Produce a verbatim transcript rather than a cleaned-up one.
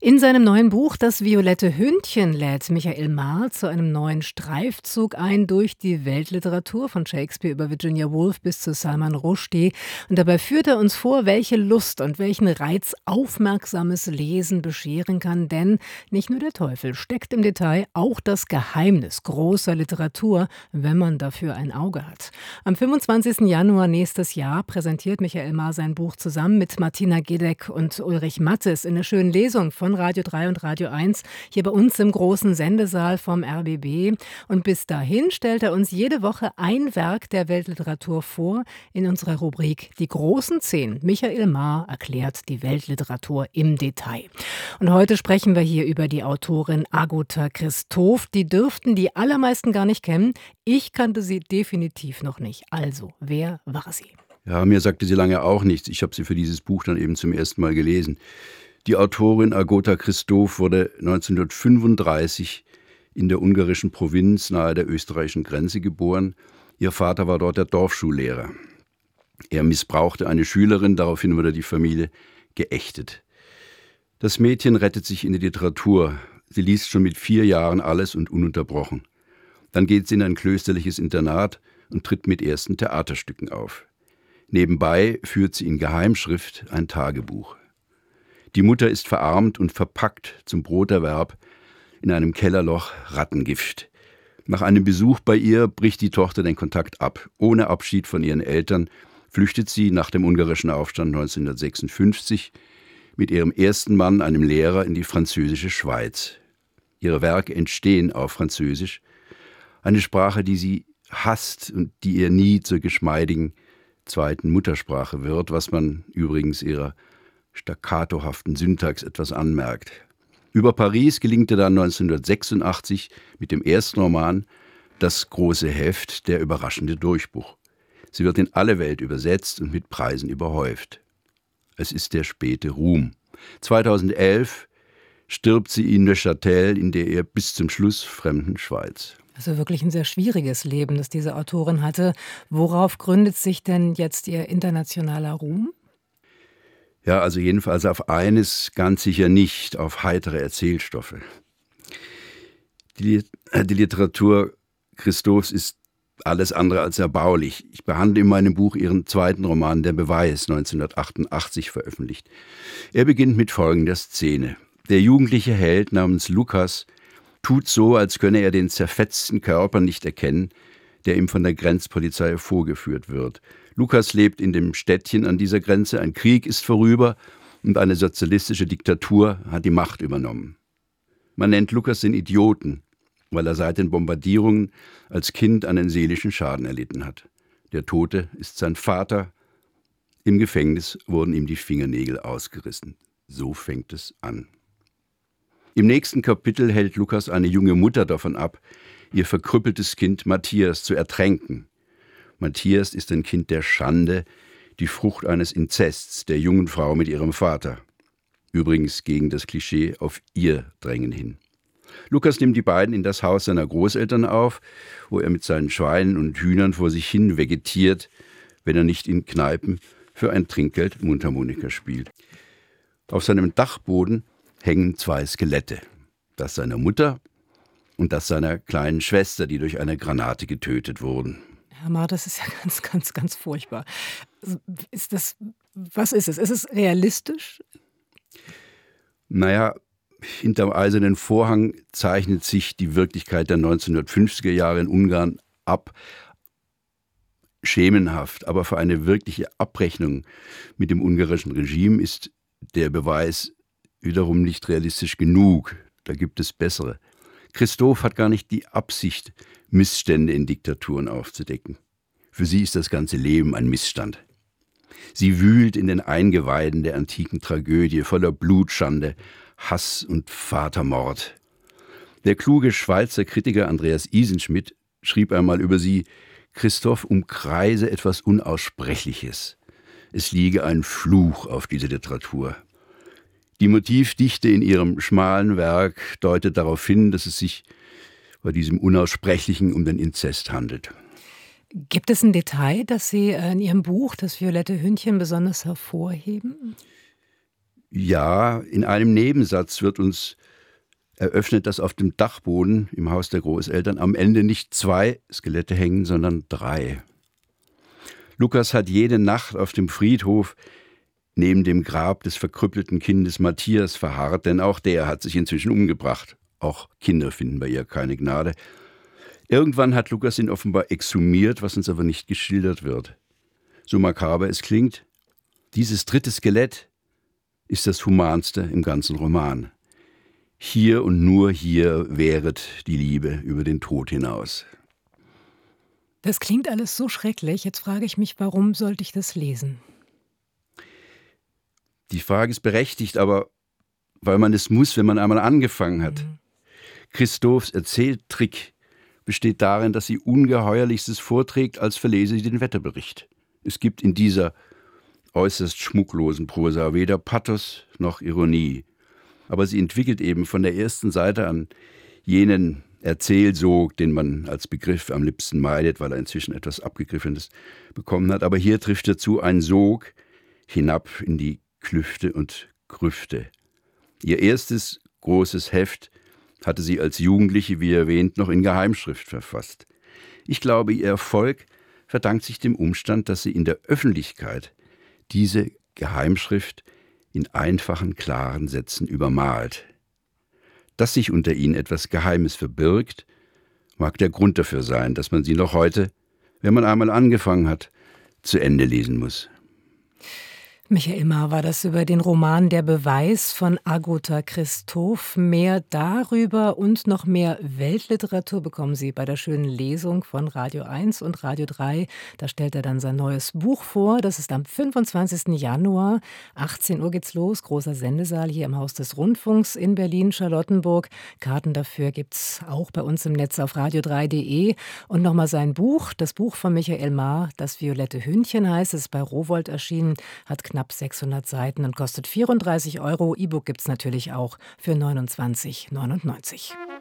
In seinem neuen Buch »Das violette Hündchen« lädt Michael Mar zu einem neuen Streifzug ein durch die Weltliteratur, von Shakespeare über Virginia Woolf bis zu Salman Rushdie. Und dabei führt er uns vor, welche Lust und welchen Reiz aufmerksames Lesen bescheren kann. Denn nicht nur der Teufel steckt im Detail, auch das Geheimnis großer Literatur, wenn man dafür ein Auge hat. Am fünfundzwanzigsten Januar nächstes Jahr präsentiert Michael Mar sein Buch zusammen mit Martina Gedeck und Ulrich Mattes in der schönen Lesung von Radio drei und Radio eins, hier bei uns im großen Sendesaal vom R B B. Und bis dahin stellt er uns jede Woche ein Werk der Weltliteratur vor in unserer Rubrik Die großen Zehn. Michael Mar erklärt die Weltliteratur im Detail. Und heute sprechen wir hier über die Autorin Agota Christoph. Die dürften die allermeisten gar nicht kennen. Ich kannte sie definitiv noch nicht. Also, wer war sie? Ja, mir sagte sie lange auch nichts. Ich habe sie für dieses Buch dann eben zum ersten Mal gelesen. Die Autorin Agota Christoph wurde neunzehnhundertfünfunddreißig in der ungarischen Provinz nahe der österreichischen Grenze geboren. Ihr Vater war dort der Dorfschullehrer. Er missbrauchte eine Schülerin, daraufhin wurde die Familie geächtet. Das Mädchen rettet sich in die Literatur. Sie liest schon mit vier Jahren alles und ununterbrochen. Dann geht sie in ein klösterliches Internat und tritt mit ersten Theaterstücken auf. Nebenbei führt sie in Geheimschrift ein Tagebuch. Die Mutter ist verarmt und verpackt zum Broterwerb in einem Kellerloch Rattengift. Nach einem Besuch bei ihr bricht die Tochter den Kontakt ab. Ohne Abschied von ihren Eltern flüchtet sie nach dem ungarischen Aufstand neunzehnhundertsechsundfünfzig mit ihrem ersten Mann, einem Lehrer, in die französische Schweiz. Ihre Werke entstehen auf Französisch, eine Sprache, die sie hasst und die ihr nie zur geschmeidigen zweiten Muttersprache wird, was man übrigens ihrer staccatohaften Syntax etwas anmerkt. Über Paris gelingt ihr dann neunzehnhundertsechsundachtzig mit dem ersten Roman Das große Heft, der überraschende Durchbruch. Sie wird in alle Welt übersetzt und mit Preisen überhäuft. Es ist der späte Ruhm. zweitausendelf stirbt sie in Neuchâtel in der ihr bis zum Schluss fremden Schweiz. Also wirklich ein sehr schwieriges Leben, das diese Autorin hatte. Worauf gründet sich denn jetzt ihr internationaler Ruhm? Ja, also jedenfalls auf eines ganz sicher nicht, auf heitere Erzählstoffe. Die, die Literatur Christophs ist alles andere als erbaulich. Ich behandle in meinem Buch ihren zweiten Roman Der Beweis, neunzehnhundertachtundachtzig veröffentlicht. Er beginnt mit folgender Szene. Der jugendliche Held namens Lukas tut so, als könne er den zerfetzten Körper nicht erkennen, der ihm von der Grenzpolizei vorgeführt wird. Lukas lebt in dem Städtchen an dieser Grenze, ein Krieg ist vorüber und eine sozialistische Diktatur hat die Macht übernommen. Man nennt Lukas den Idioten, weil er seit den Bombardierungen als Kind einen seelischen Schaden erlitten hat. Der Tote ist sein Vater. Im Gefängnis wurden ihm die Fingernägel ausgerissen. So fängt es an. Im nächsten Kapitel hält Lukas eine junge Mutter davon ab, ihr verkrüppeltes Kind Matthias zu ertränken. Matthias ist ein Kind der Schande, die Frucht eines Inzests der jungen Frau mit ihrem Vater. Übrigens gegen das Klischee auf ihr Drängen hin. Lukas nimmt die beiden in das Haus seiner Großeltern auf, wo er mit seinen Schweinen und Hühnern vor sich hin vegetiert, wenn er nicht in Kneipen für ein Trinkgeld Mundharmonika spielt. Auf seinem Dachboden hängen zwei Skelette, das seiner Mutter und das seiner kleinen Schwester, die durch eine Granate getötet wurden. Herr Mar, das ist ja ganz, ganz, ganz furchtbar. Ist das, was ist es? Ist es realistisch? Naja, hinterm eisernen Vorhang zeichnet sich die Wirklichkeit der neunzehnhundertfünfziger Jahre in Ungarn ab. Schemenhaft, aber für eine wirkliche Abrechnung mit dem ungarischen Regime ist der Beweis wiederum nicht realistisch genug. Da gibt es bessere. Christoph hat gar nicht die Absicht, Missstände in Diktaturen aufzudecken. Für sie ist das ganze Leben ein Missstand. Sie wühlt in den Eingeweiden der antiken Tragödie voller Blutschande, Hass und Vatermord. Der kluge Schweizer Kritiker Andreas Isenschmidt schrieb einmal über sie: Christoph umkreise etwas Unaussprechliches. Es liege ein Fluch auf diese Literatur. Die Motivdichte in ihrem schmalen Werk deutet darauf hin, dass es sich bei diesem Unaussprechlichen um den Inzest handelt. Gibt es ein Detail, das Sie in Ihrem Buch »Das violette Hündchen« besonders hervorheben? Ja, in einem Nebensatz wird uns eröffnet, dass auf dem Dachboden im Haus der Großeltern am Ende nicht zwei Skelette hängen, sondern drei. Lukas hat jede Nacht auf dem Friedhof neben dem Grab des verkrüppelten Kindes Matthias verharrt, denn auch der hat sich inzwischen umgebracht. Auch Kinder finden bei ihr keine Gnade. Irgendwann hat Lukas ihn offenbar exhumiert, was uns aber nicht geschildert wird. So makaber es klingt, dieses dritte Skelett ist das humanste im ganzen Roman. Hier und nur hier währet die Liebe über den Tod hinaus. Das klingt alles so schrecklich. Jetzt frage ich mich, warum sollte ich das lesen? Die Frage ist berechtigt, aber weil man es muss, wenn man einmal angefangen hat. Mhm. Christophs Erzähltrick besteht darin, dass sie Ungeheuerlichstes vorträgt, als verlese sie den Wetterbericht. Es gibt in dieser äußerst schmucklosen Prosa weder Pathos noch Ironie. Aber sie entwickelt eben von der ersten Seite an jenen Erzählsog, den man als Begriff am liebsten meidet, weil er inzwischen etwas Abgegriffenes bekommen hat. Aber hier trifft dazu ein Sog hinab in die Klüfte und Grüfte. Ihr erstes großes Heft hatte sie als Jugendliche, wie erwähnt, noch in Geheimschrift verfasst. Ich glaube, ihr Erfolg verdankt sich dem Umstand, dass sie in der Öffentlichkeit diese Geheimschrift in einfachen, klaren Sätzen übermalt. Dass sich unter ihnen etwas Geheimes verbirgt, mag der Grund dafür sein, dass man sie noch heute, wenn man einmal angefangen hat, zu Ende lesen muss. Michael Mahr war das über den Roman Der Beweis von Agota Christoph. Mehr darüber und noch mehr Weltliteratur bekommen Sie bei der schönen Lesung von Radio eins und Radio drei. Da stellt er dann sein neues Buch vor. Das ist am fünfundzwanzigsten Januar. achtzehn Uhr geht's los. Großer Sendesaal hier im Haus des Rundfunks in Berlin-Charlottenburg. Karten dafür gibt's auch bei uns im Netz auf radio drei punkt de. Und nochmal sein Buch, das Buch von Michael Mahr, Das violette Hündchen heißt, es ist bei Rowohlt erschienen, hat knapp sechshundert Seiten und kostet vierunddreißig Euro. E-Book gibt es natürlich auch für neunundzwanzig neunundneunzig.